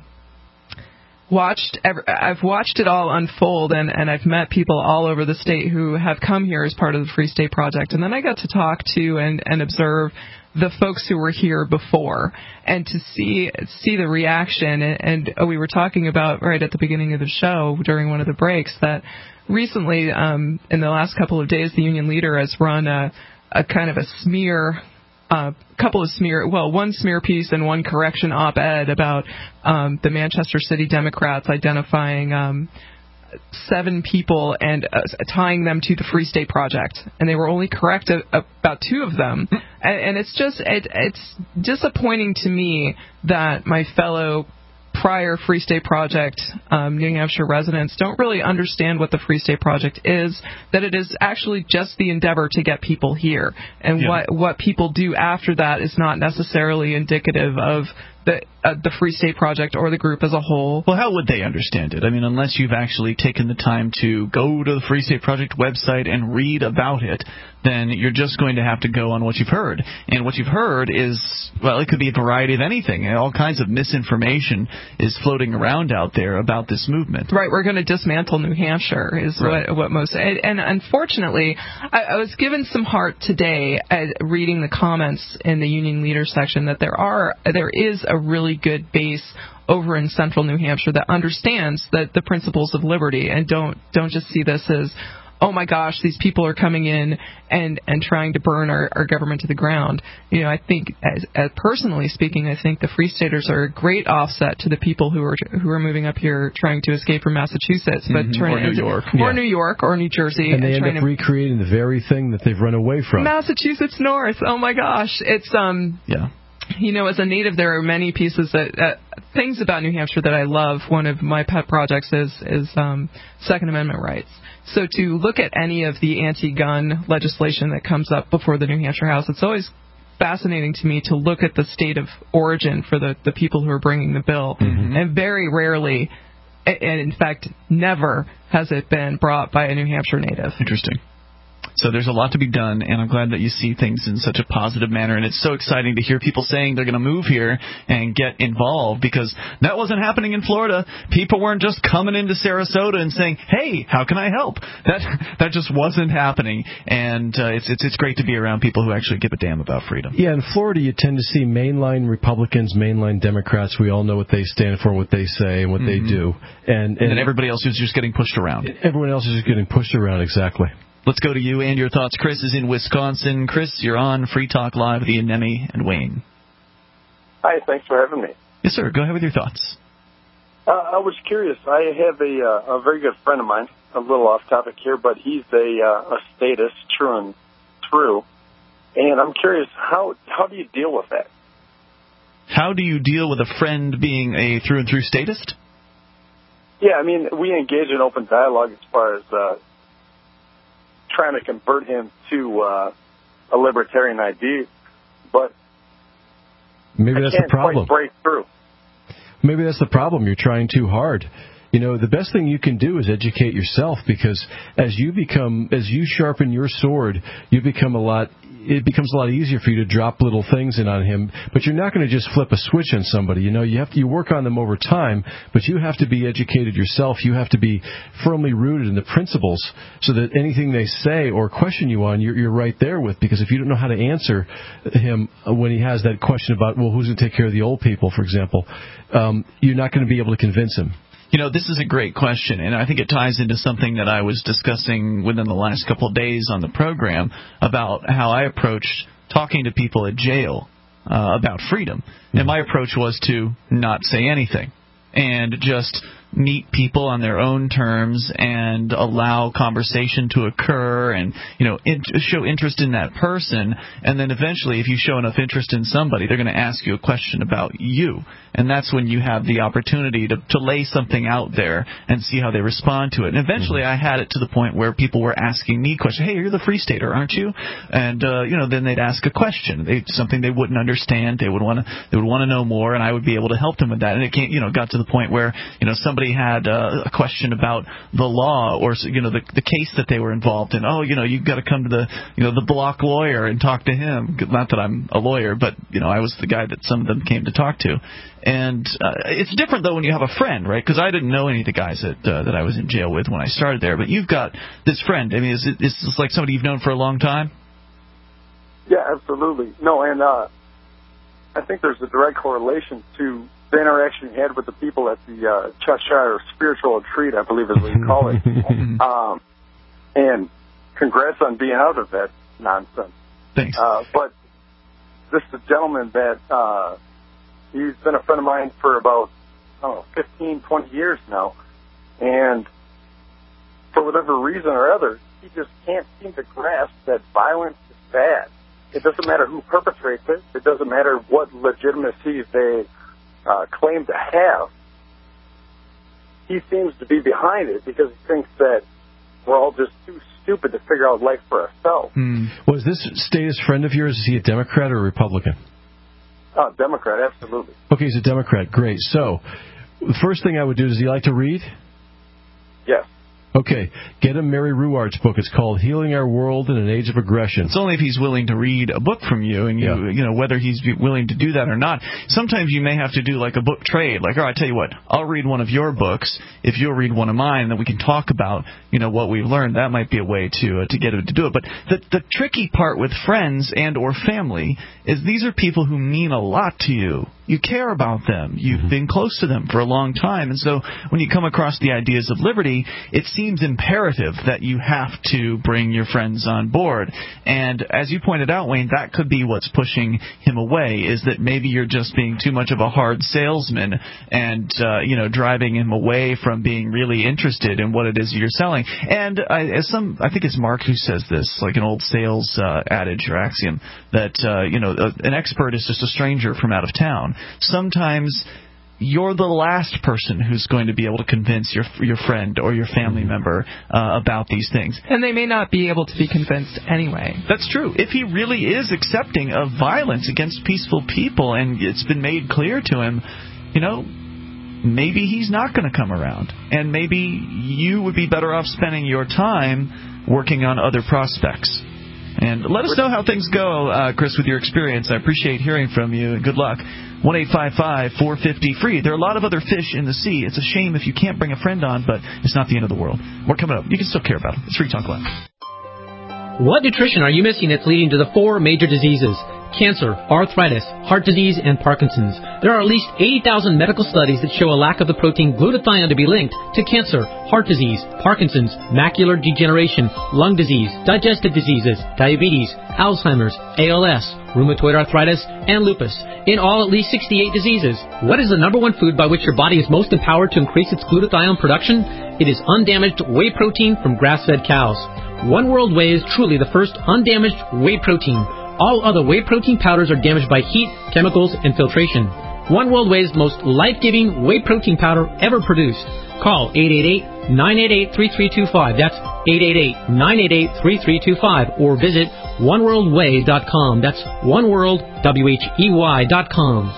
Watched, I've watched it all unfold, and, and I've met people all over the state who have come here as part of the Free State Project. And then I got to talk to and, and observe the folks who were here before, and to see see the reaction. And, and we were talking about right at the beginning of the show during one of the breaks that recently, um, in the last couple of days, the union leader has run a, a kind of a smear a couple of smear, well, one smear piece and one correction op-ed about um, the Manchester City Democrats identifying um, seven people and uh, tying them to the Free State Project, and they were only correct a, about two of them. And, and it's just it, it's disappointing to me that my fellow prior Free State Project um, New Hampshire residents don't really understand what the Free State Project is, that it is actually just the endeavor to get people here, and yeah. what what people do after that is not necessarily indicative of the uh, the Free State Project or the group as a whole. Well, how would they understand it? I mean, unless you've actually taken the time to go to the Free State Project website and read about it, then you're just going to have to go on what you've heard. And what you've heard is, well, it could be a variety of anything. All kinds of misinformation is floating around out there about this movement. Right, we're going to dismantle New Hampshire is right. what, what most... And, and unfortunately, I, I was given some heart today at reading the comments in the Union Leaders section that there are there is a really good base over in central New Hampshire that understands that the principles of liberty and don't don't just see this as, oh my gosh, these people are coming in and, and trying to burn our, our government to the ground. You know, I think, as, as personally speaking, I think the Free Staters are a great offset to the people who are who are moving up here trying to escape from Massachusetts, but mm-hmm. turn or it New into, York, or yeah. New York, or New Jersey, and they and end up to, recreating the very thing that they've run away from. Massachusetts North. Oh my gosh, it's um. Yeah. You know, as a native, there are many pieces that uh, things about New Hampshire that I love. One of my pet projects is is um, Second Amendment rights. So to look at any of the anti-gun legislation that comes up before the New Hampshire House, it's always fascinating to me to look at the state of origin for the, the people who are bringing the bill. Mm-hmm. And very rarely, and in fact never, has it been brought by a New Hampshire native. Interesting. So there's a lot to be done, and I'm glad that you see things in such a positive manner. And it's so exciting to hear people saying they're going to move here and get involved, because that wasn't happening in Florida. People weren't just coming into Sarasota and saying, hey, how can I help? That that just wasn't happening. And uh, it's, it's it's great to be around people who actually give a damn about freedom. Yeah, in Florida you tend to see mainline Republicans, mainline Democrats. We all know what they stand for, what they say, and what mm-hmm. they do. And, and, and then everybody else is just getting pushed around. Everyone else is just getting pushed around, exactly. Let's go to you and your thoughts. Chris is in Wisconsin. Chris, you're on Free Talk Live with Ian Nemi and Wayne. Hi, thanks for having me. Yes, sir. Go ahead with your thoughts. Uh, I was curious. I have a, uh, a very good friend of mine, a little off topic here, but he's a, uh, a statist, true and through. And I'm curious, how how do you deal with that? How do you deal with a friend being a through and through statist? Yeah, I mean, we engage in open dialogue as far as uh, trying to convert him to uh, a libertarian idea, but maybe I that's can't the problem. quite break through. Maybe that's the problem. You're trying too hard. You know, the best thing you can do is educate yourself, because as you become, as you sharpen your sword, you become a lot, it becomes a lot easier for you to drop little things in on him. But you're not going to just flip a switch on somebody. You know, you have to, you work on them over time, but you have to be educated yourself. You have to be firmly rooted in the principles, so that anything they say or question you on, you're, you're right there with. Because if you don't know how to answer him when he has that question about, well, who's going to take care of the old people, for example, um, you're not going to be able to convince him. You know, this is a great question, and I think it ties into something that I was discussing within the last couple of days on the program about how I approached talking to people at jail uh, about freedom. Mm-hmm. And my approach was to not say anything and just meet people on their own terms and allow conversation to occur and, you know, in, show interest in that person. And then eventually, if you show enough interest in somebody, they're going to ask you a question about you. And that's when you have the opportunity to, to lay something out there and see how they respond to it. And eventually I had it to the point where people were asking me questions. Hey, you're the Free Stater, aren't you? And, uh, you know, then they'd ask a question. They, something they wouldn't understand. They would want to they would want to know more, and I would be able to help them with that. And it came, you know, got to the point where, you know, somebody had uh, a question about the law or, you know, the, the case that they were involved in. Oh, you know, you've got to come to the, you know, the block lawyer and talk to him. Not that I'm a lawyer, but, you know, I was the guy that some of them came to talk to. And uh, it's different, though, when you have a friend, right? Because I didn't know any of the guys that uh, that I was in jail with when I started there. But you've got this friend. I mean, is, it, is this like somebody you've known for a long time? Yeah, absolutely. No, and uh, I think there's a direct correlation to the interaction you had with the people at the uh, Cheshire Spiritual Retreat, I believe is what you call it. um, and congrats on being out of that nonsense. Thanks. Uh, but this is a gentleman that uh, he's been a friend of mine for about, I don't know, fifteen, twenty years now. And for whatever reason or other, he just can't seem to grasp that violence is bad. It doesn't matter who perpetrates it. It doesn't matter what legitimacy they uh, claim to have. He seems to be behind it because he thinks that we're all just too stupid to figure out life for ourselves. Hmm. Was this statist friend of yours, is he a Democrat or a Republican? Oh, Democrat, absolutely. Okay, he's a Democrat. Great. So, the first thing I would do, does he like to read? Yes. Okay, get him Mary Ruwart's book. It's called Healing Our World in an Age of Aggression. It's only if he's willing to read a book from you, and you, yeah. you know, whether he's willing to do that or not. Sometimes you may have to do like a book trade. Like, all right, I tell you what, I'll read one of your books if you'll read one of mine, and then we can talk about, you know, what we've learned. That might be a way to uh, to get him to do it. But the the tricky part with friends and or family is these are people who mean a lot to you. You care about them. You've mm-hmm. been close to them for a long time. And so when you come across the ideas of liberty, it seems imperative that you have to bring your friends on board. And as you pointed out, Wayne, that could be what's pushing him away, is that maybe you're just being too much of a hard salesman and, uh, you know, driving him away from being really interested in what it is you're selling. And I, as some, I think it's Mark who says this, like an old sales uh, adage or axiom, that, uh, you know, an expert is just a stranger from out of town. Sometimes you're the last person who's going to be able to convince your your friend or your family member uh, about these things. And they may not be able to be convinced anyway. That's true. If he really is accepting of violence against peaceful people and it's been made clear to him, you know, maybe he's not going to come around. And maybe you would be better off spending your time working on other prospects. And let us know how things go, uh, Chris, with your experience. I appreciate hearing from you. Good luck. one eight five five, four five zero, free. There are a lot of other fish in the sea. It's a shame if you can't bring a friend on, but it's not the end of the world. More coming up. You can still care about them. It's Free Talk Live. What nutrition are you missing that's leading to the four major diseases? Cancer, arthritis, heart disease, and Parkinson's. There are at least eighty thousand medical studies that show a lack of the protein glutathione to be linked to cancer, heart disease, Parkinson's, macular degeneration, lung disease, digestive diseases, diabetes, Alzheimer's, A L S, rheumatoid arthritis, and lupus. In all, at least sixty-eight diseases. What is the number one food by which your body is most empowered to increase its glutathione production? It is undamaged whey protein from grass-fed cows. One World Whey is truly the first undamaged whey protein. All other whey protein powders are damaged by heat, chemicals, and filtration. One World Whey is the most life-giving whey protein powder ever produced. Call eight eight eight, nine eight eight, three three two five. That's eight eight eight, nine eight eight, three three two five. Or visit one world whey dot com. That's oneworld, W H E Y dot com.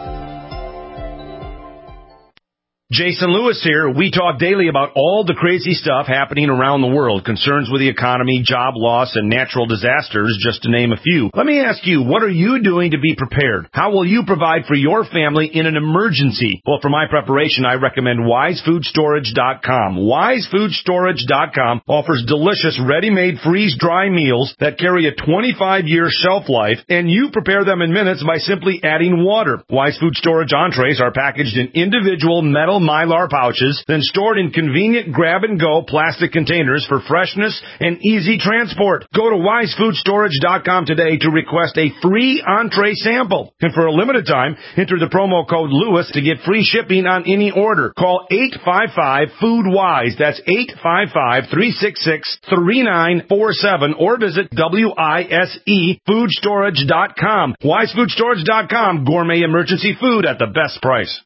Jason Lewis here. We talk daily about all the crazy stuff happening around the world, concerns with the economy, job loss, and natural disasters, just to name a few. Let me ask you, what are you doing to be prepared? How will you provide for your family in an emergency? Well, for my preparation, I recommend wise food storage dot com. wise food storage dot com offers delicious, ready-made, freeze-dry meals that carry a twenty-five year shelf life, and you prepare them in minutes by simply adding water. Wise Food Storage entrees are packaged in individual metal Mylar pouches, then stored in convenient grab-and-go plastic containers for freshness and easy transport. Go to wise food storage dot com today to request a free entree sample. And for a limited time, enter the promo code Lewis to get free shipping on any order. Call eight five five, food wise. That's eight five five, three six six, three nine four seven or visit W I S E food storage dot com. wise food storage dot com. Gourmet emergency food at the best price.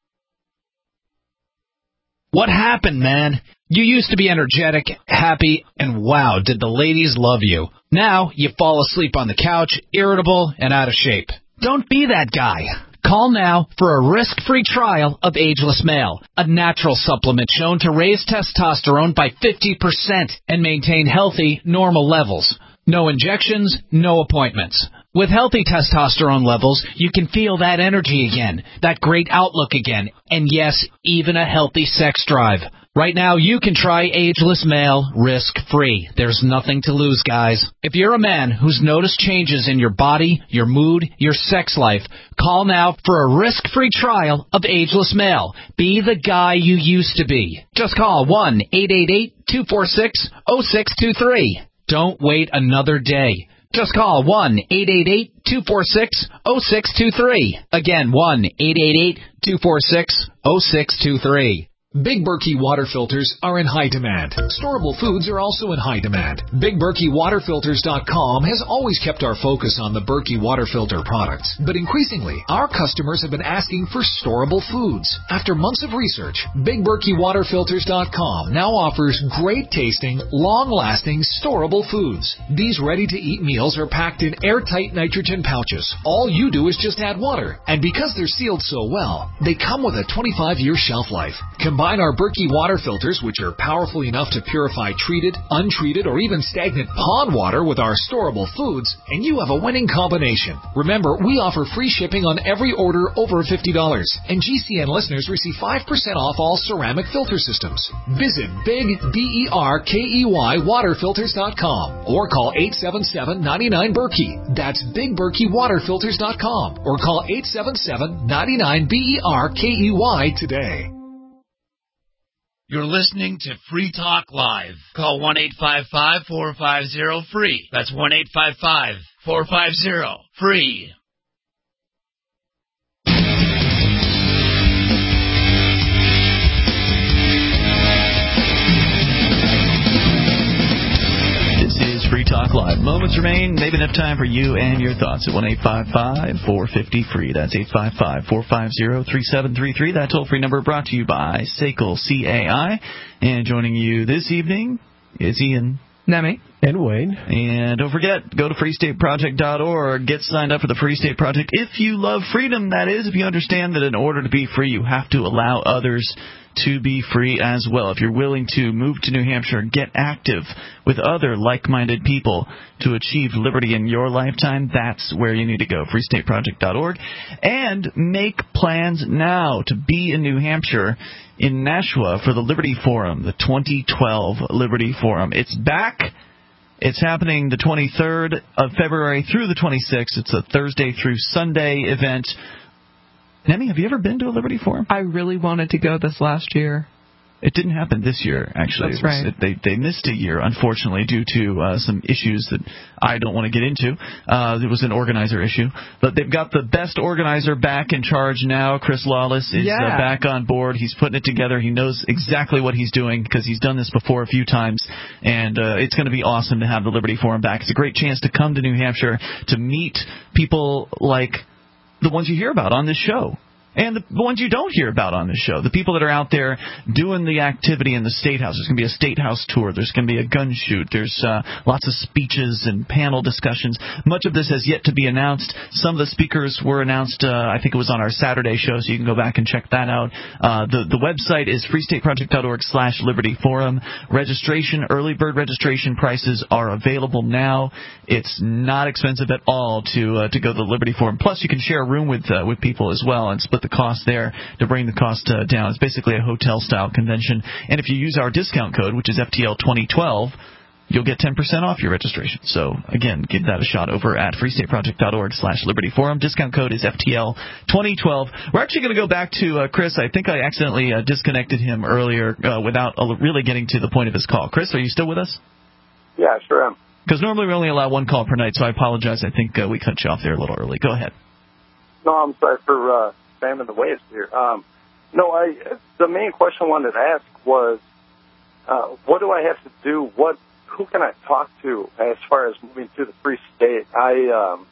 What happened, man? You used to be energetic, happy, and wow, did the ladies love you. Now, you fall asleep on the couch, irritable, and out of shape. Don't be that guy. Call now for a risk-free trial of Ageless Male, a natural supplement shown to raise testosterone by fifty percent and maintain healthy, normal levels. No injections, no appointments. With healthy testosterone levels, you can feel that energy again, that great outlook again, and yes, even a healthy sex drive. Right now, you can try Ageless Male risk-free. There's nothing to lose, guys. If you're a man who's noticed changes in your body, your mood, your sex life, call now for a risk-free trial of Ageless Male. Be the guy you used to be. Just call one eight eight eight, two four six, zero six two three. Don't wait another day. Just call one eight eight eight, two four six, zero six two three. Again, one eight eight eight, two four six, zero six two three. Big Berkey water filters are in high demand. Storable foods are also in high demand. Big Berkey Water Filters dot com has always kept our focus on the Berkey water filter products. But increasingly, our customers have been asking for storable foods. After months of research, Big Berkey Water Filters dot com now offers great tasting, long-lasting, storable foods. These ready-to-eat meals are packed in airtight nitrogen pouches. All you do is just add water. And because they're sealed so well, they come with a twenty-five year shelf life. Combine our Berkey water filters, which are powerful enough to purify treated, untreated, or even stagnant pond water with our storable foods, and you have a winning combination. Remember, we offer free shipping on every order over fifty dollars, and G C N listeners receive five percent off all ceramic filter systems. Visit Big B E R K E Y Water Filters dot com or call eight seven seven, nine nine, Berkey. That's Big Berkey Water Filters dot com or call eight seven seven, nine nine, B E R K E Y today. You're listening to Free Talk Live. Call one eight five five, four five zero, free. That's one eight five five, four five zero, free. This is Free Talk Live. Moments remain. Maybe enough time for you and your thoughts at one eight five five, four five zero, free. That's eight five five, four five zero, three seven three three. That toll-free number brought to you by S A C L C A I. And joining you this evening is Ian. Nemi. And Wayne. And don't forget, go to free state project dot org. Get signed up for the Free State Project. If you love freedom, that is, if you understand that in order to be free, you have to allow others to be free as well. If you're willing to move to New Hampshire, get active with other like-minded people to achieve liberty in your lifetime, that's where you need to go, free state project dot org. And make plans now to be in New Hampshire in Nashua for the Liberty Forum, the twenty twelve Liberty Forum. It's back. It's happening the twenty-third of February through the twenty-sixth. It's a Thursday through Sunday event. Nemi, have you ever been to a Liberty Forum? I really wanted to go this last year. It didn't happen this year, actually. That's it was, right. It, they, they missed a year, unfortunately, due to uh, some issues that I don't want to get into. Uh, it was an organizer issue. But they've got the best organizer back in charge now. Chris Lawless is yeah. uh, back on board. He's putting it together. He knows exactly what he's doing because he's done this before a few times. And uh, it's going to be awesome to have the Liberty Forum back. It's a great chance to come to New Hampshire to meet people like the ones you hear about on this show. And the ones you don't hear about on this show, the people that are out there doing the activity in the State House. There's going to be a State House tour. There's going to be a gun shoot. There's uh, lots of speeches and panel discussions. Much of this has yet to be announced. Some of the speakers were announced, uh, I think it was on our Saturday show, so you can go back and check that out. Uh, the, the website is free state project dot org slash Liberty Forum. Registration, early bird registration prices are available now. It's not expensive at all to uh, to go to the Liberty Forum. Plus, you can share a room with uh, with people as well and split the cost there to bring the cost uh, down. It's basically a hotel-style convention. And if you use our discount code, which is F T L twenty twelve, you'll get ten percent off your registration. So, again, give that a shot over at free state project dot org slash Liberty Forum. Discount code is F T L twenty twelve. We're actually going to go back to uh, Chris. I think I accidentally uh, disconnected him earlier uh, without uh, really getting to the point of his call. Chris, are you still with us? Yeah, sure am. Because normally we only allow one call per night, so I apologize. I think uh, we cut you off there a little early. Go ahead. No, I'm sorry for... Uh spamming the waves here. Um, no, I. The main question I wanted to ask was, uh, what do I have to do? What, who can I talk to as far as moving to the Free State? I, um,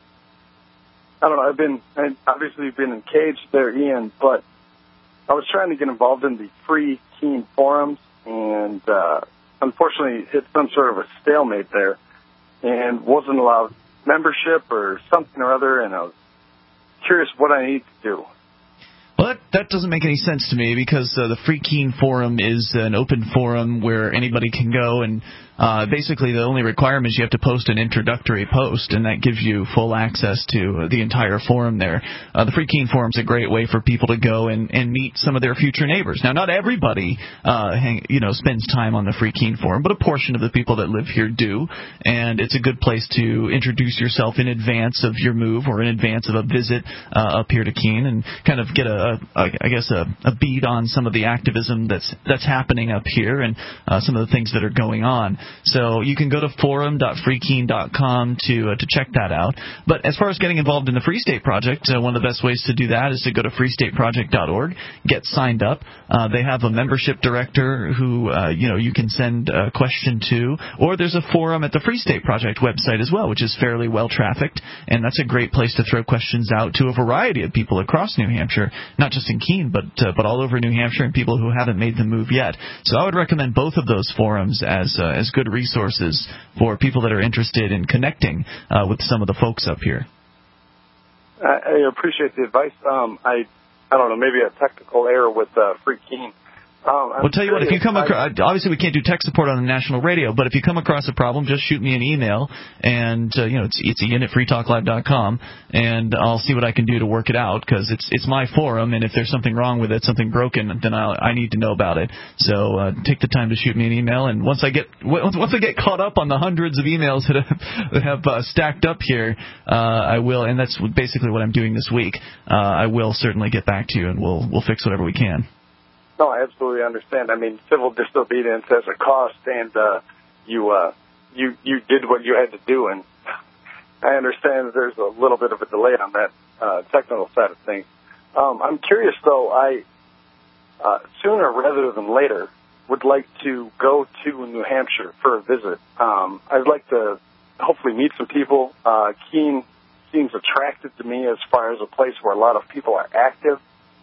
I don't know. I've been I've obviously been engaged there, Ian, but I was trying to get involved in the Free Keene forums, and uh, unfortunately hit some sort of a stalemate there, and wasn't allowed membership or something or other, and I was curious what I need to do. Well, that, that doesn't make any sense to me because uh, the Free Keene Forum is an open forum where anybody can go, and uh, basically the only requirement is you have to post an introductory post, and that gives you full access to the entire forum there. Uh, the Free Keene Forum is a great way for people to go and, and meet some of their future neighbors. Now, not everybody uh, hang, you know, spends time on the Free Keene Forum, but a portion of the people that live here do, and it's a good place to introduce yourself in advance of your move or in advance of a visit uh, up here to Keene and kind of get a, a I guess, a, a bead on some of the activism that's that's happening up here and uh, some of the things that are going on. So you can go to forum dot free keene dot com to uh, to check that out. But as far as getting involved in the Free State Project, uh, one of the best ways to do that is to go to free state project dot org, get signed up. Uh, they have a membership director who uh, you know you can send a question to, or there's a forum at the Free State Project website as well, which is fairly well trafficked, and that's a great place to throw questions out to a variety of people across New Hampshire, not just in Keene, but uh, but all over New Hampshire, and people who haven't made the move yet. So I would recommend both of those forums as uh, as good resources for people that are interested in connecting uh, with some of the folks up here. I, I appreciate the advice. Um, I I don't know, maybe a technical error with uh, Free Keene. Um, Well, tell you what, if you come across, obviously we can't do tech support on the national radio, but if you come across a problem, just shoot me an email, and, uh, you know, it's, it's ian at free talk live dot com, and I'll see what I can do to work it out, because it's it's my forum, and if there's something wrong with it, something broken, then I'll, I need to know about it. So uh, take the time to shoot me an email, and once I get once I get caught up on the hundreds of emails that have, that have uh, stacked up here, uh, I will, and that's basically what I'm doing this week, uh, I will certainly get back to you, and we'll we'll fix whatever we can. No, I absolutely understand. I mean, civil disobedience has a cost, and uh, you uh, you you did what you had to do, and I understand that there's a little bit of a delay on that uh, technical side of things. Um, I'm curious, though. I uh, sooner rather than later would like to go to New Hampshire for a visit. Um, I'd like to hopefully meet some people. Uh, Keene seems attractive to me as far as a place where a lot of people are active.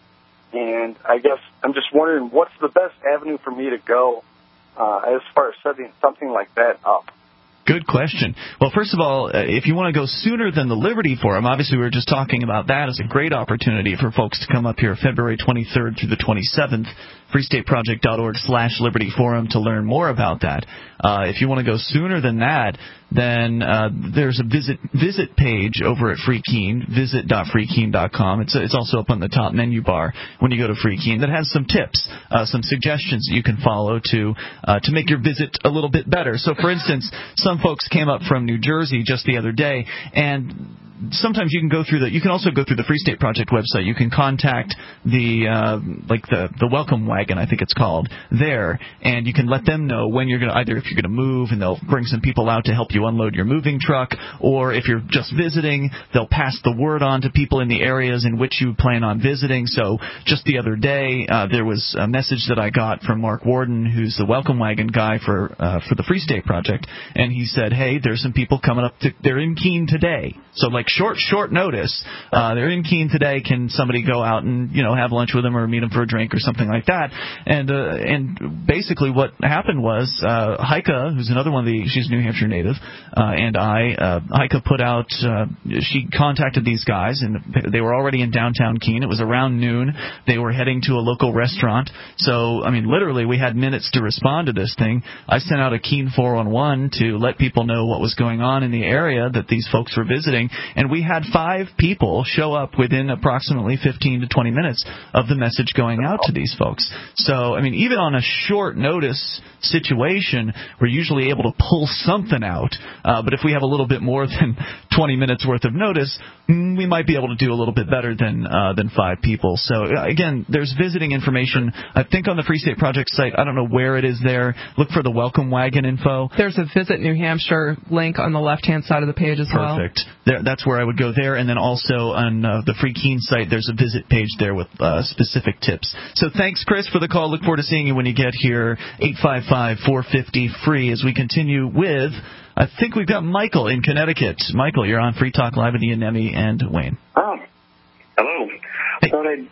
And I guess I'm just wondering, what's the best avenue for me to go uh, as far as setting something like that up? Good question. Well, first of all, uh, if you want to go sooner than the Liberty Forum, obviously we were just talking about that as a great opportunity for folks to come up here February twenty-third through the twenty-seventh, free state project dot org slash Liberty Forum to learn more about that. Uh, if you want to go sooner than that, then uh, there's a visit visit page over at Free Keene, visit dot free keene dot com. It's it's also up on the top menu bar when you go to Free Keene. That has some tips, uh, some suggestions that you can follow to uh, to make your visit a little bit better. So, for instance, some folks came up from New Jersey just the other day, and sometimes you can go through the. You can also go through the Free State Project website. You can contact the uh, like the the welcome wagon, I think it's called, there, and you can let them know when you're going to, either if you're going to move, and they'll bring some people out to help you unload your moving truck, or if you're just visiting, they'll pass the word on to people in the areas in which you plan on visiting. So just the other day, uh, there was a message that I got from Mark Warden, who's the welcome wagon guy for uh, for the Free State Project, and he said, hey, there's some people coming up. To, they're in Keene today. So like short, short notice, uh, they're in Keene today. Can somebody go out and, you know, have lunch with them or meet them for a drink or something like that? And uh, and basically what happened was uh, Heike, who's another one of the, she's a New Hampshire native, uh, and I, uh, Heike put out, uh, she contacted these guys, and they were already in downtown Keene. It was around noon. They were heading to a local restaurant. So, I mean, literally we had minutes to respond to this thing. I sent out a Keene four one one to let people know what was going on in the area that these folks were visiting, and we had five people show up within approximately fifteen to twenty minutes of the message going out to these folks. So, I mean, even on a short notice situation, we're usually able to pull something out, uh, but if we have a little bit more than twenty minutes worth of notice, we might be able to do a little bit better than uh, than five people. So, again, there's visiting information, I think, on the Free State Project site. I don't know where it is there. Look for the welcome wagon info. There's a Visit New Hampshire link on the left-hand side of the page as well. Perfect. There, that's where I would go there. And then also on uh, the Free Keene site, there's a visit page there with uh, specific tips. So thanks, Chris, for the call. Look forward to seeing you when you get here. eight five five, four five zero, free as we continue with, I think we've got Michael in Connecticut. Michael, you're on Free Talk Live with Ian Nemi and Wayne. Oh, hello. I thought I'd,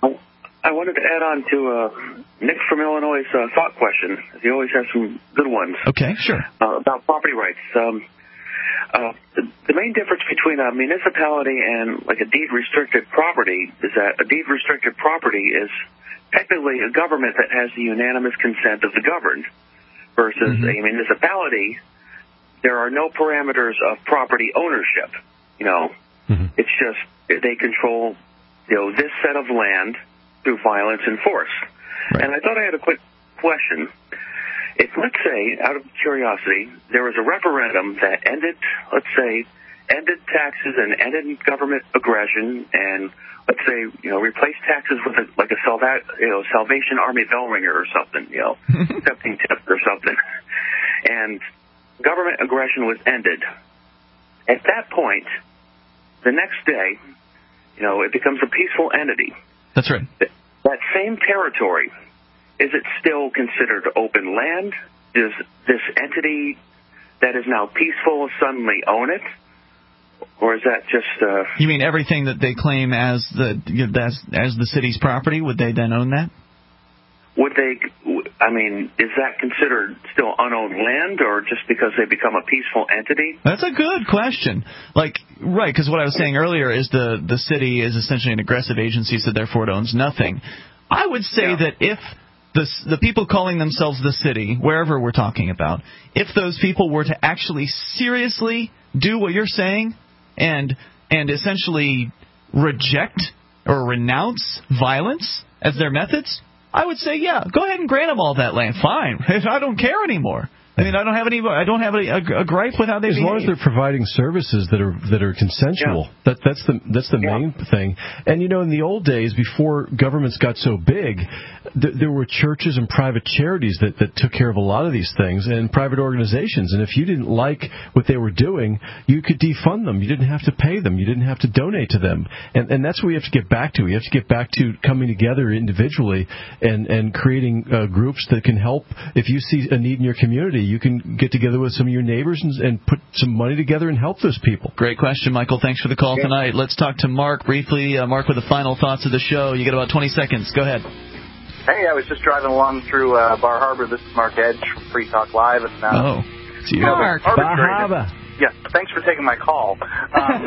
I wanted to add on to uh, Nick from Illinois' uh, thought question. He always has some good ones. Okay, sure. Uh, about property rights. Um, uh, the, the main difference between a municipality and like a deed-restricted property is that a deed-restricted property is technically a government that has the unanimous consent of the governed, versus mm-hmm. a municipality. There are no parameters of property ownership. You know, mm-hmm. it's just they control, you know, this set of land through violence and force. Right. And I thought I had a quick question. If, let's say, out of curiosity, there was a referendum that ended, let's say, ended taxes and ended government aggression, and let's say, you know, replaced taxes with a, like a Salva- you know, Salvation Army bell ringer or something, you know, accepting tip or something. and government aggression was ended. At that point, the next day, you know, it becomes a peaceful entity. That's right. That same territory, is it still considered open land? Does this entity that is now peaceful suddenly own it? Or is that just... Uh, you mean everything that they claim as the as, as the city's property, would they then own that? Would they, I mean, is that considered still unowned land, or just because they become a peaceful entity? That's a good question. Like, right, because what I was saying earlier is the, the city is essentially an aggressive agency, so therefore it owns nothing. I would say yeah. that if the, the people calling themselves the city, wherever we're talking about, if those people were to actually seriously do what you're saying and and essentially reject or renounce violence as their methods, I would say, yeah, go ahead and grant them all that land. Fine. I don't care anymore. I mean, I don't have any. I don't have a, a, a gripe with how they as behave. long as they're providing services that are that are consensual. Yeah. That that's the that's the yeah. main thing. And you know, in the old days, before governments got so big, th- there were churches and private charities that, that took care of a lot of these things, and private organizations. And if you didn't like what they were doing, you could defund them. You didn't have to pay them. You didn't have to donate to them. And and that's what we have to get back to. We have to get back to coming together individually and and creating uh, groups that can help. If you see a need in your community, you can get together with some of your neighbors and, and put some money together and help those people. Great question, Michael. Thanks for the call yeah. tonight. Let's talk to Mark briefly. Uh, Mark with the final thoughts of the show. You get about twenty seconds. Go ahead. Hey, I was just driving along through uh, Bar Harbor. This is Mark Edge from Free Talk Live. And, uh, oh, it's you. Mark. Bar Harbor. Yes, thanks for taking my call. Um,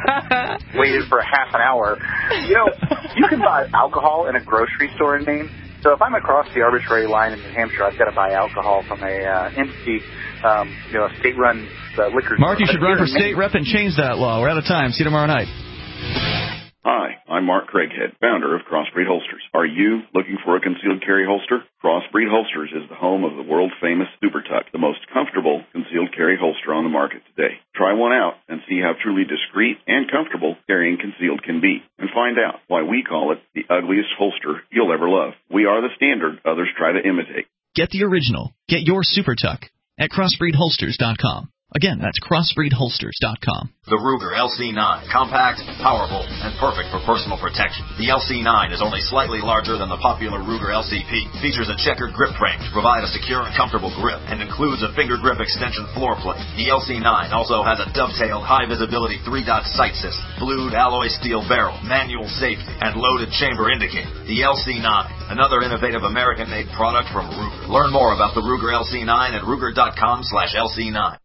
waited for a half an hour. You know, you can buy alcohol in a grocery store in Maine. So if I'm across the arbitrary line in New Hampshire, I've got to buy alcohol from a uh, entity, um, you know, a state-run uh, liquor store. Mark, you should run for state rep and change that law. We're out of time. See you tomorrow night. Hi, I'm Mark Craighead, founder of Crossbreed Holsters. Are you looking for a concealed carry holster? Crossbreed Holsters is the home of the world-famous Super Tuck, the most comfortable concealed carry holster on the market today. Try one out and see how truly discreet and comfortable carrying concealed can be, and find out why we call it the ugliest holster you'll ever love. We are the standard others try to imitate. Get the original. Get your Super Tuck at crossbreed holsters dot com. Again, that's crossbreed holsters dot com. The Ruger L C nine. Compact, powerful, and perfect for personal protection. The L C nine is only slightly larger than the popular Ruger L C P. Features a checkered grip frame to provide a secure and comfortable grip, and includes a finger grip extension floor plate. The L C nine also has a dovetailed high-visibility three-dot sight system, blued alloy steel barrel, manual safety, and loaded chamber indicator. The L C nine, another innovative American-made product from Ruger. Learn more about the Ruger L C nine at ruger dot com slash L C nine.